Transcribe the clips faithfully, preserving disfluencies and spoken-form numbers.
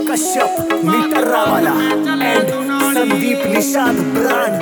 कश्यप मीटर्रा वाला and Sandeep Nishad brand.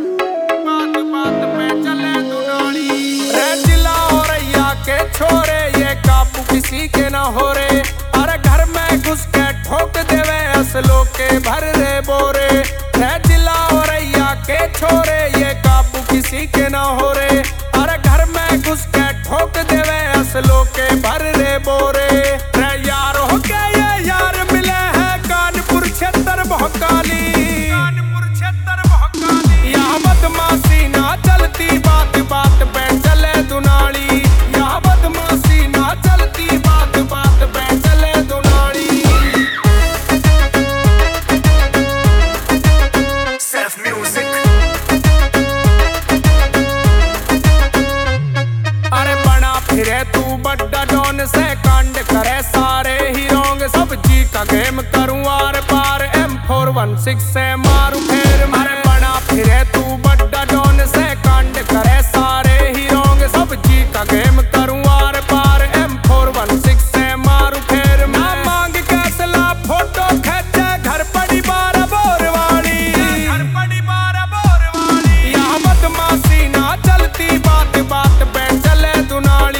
के छोरे ये काबू किसी के ना हो रे, अरे घर में घुस के ठोक देवे असलों के भर रे बोरे। जिला औरैया के छोरे ये काबू किसी के ना हो रे, अरे घर में घुस के ठोक देवे असलों के भर रे बोरे। रे यार हो के ये यार मिले हैं कानपुर क्षेत्र भोकाली, कानपुर क्षेत्र भोकाली। यहाँ बदमाशी ना चलती, बात बात पे चले दुनाली। फिरे तू बड्डा डॉन से कांड करे सारे ही रोंग, सब जी का गेम करूं आर पार। एम फोर वन सिक्स से मारू फेर मारे बना। फिरे तू बड्डा डॉन से कांड करे सारे ही रोंग, सब जी का गेम करूं आर पार। एम फोर वन सिक्स से मारू फेर मैं मांग कैसला फोटो खेचे घर पड़ी बार बोरवाड़ी, घर पड़ी बार बोरवाड़ी। यहाँ बदमाशी ना चलती, बात बात पे चले दुनाली।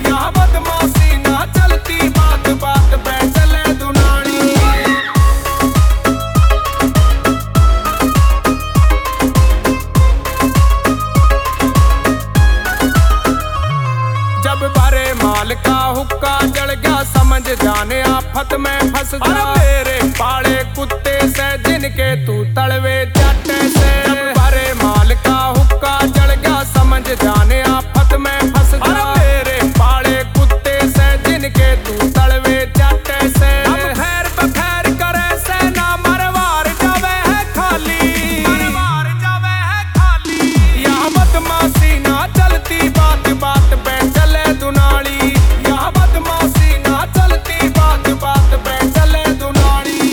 जब भरे माल का हुक्का जल गया समझ जाने आफत में फंस जा। मेरे पाड़े कुत्ते से जिनके तू तड़वे चाटे से। जब भरे माल का हुक्का जल गया समझ जाने आफत में फंस जा। मेरे पाड़े कुत्ते से जिनके तू तड़वे चाटे से। अब खैर तो खैर करे से ना मरवार जावे है खाली, मरवार जावे है खाली। यहाँ बदमाशी ना चलती, बात बात पे चले दुनाली। यहाँ बदमाशी ना चलती, बात बात पे चले दुनाली।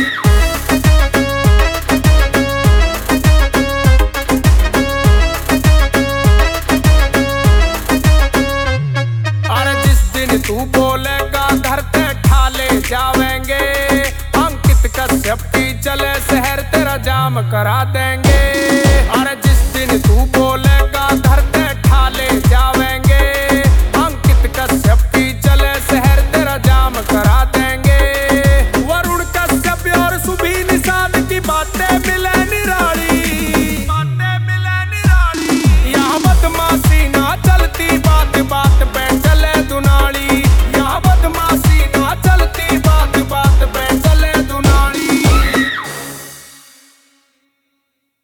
अरे जिस दिन तू बोलेगा घर ते ठाले जावेंगे। अंकित कश्यप की चले शहर तेरा जाम करा देंगे।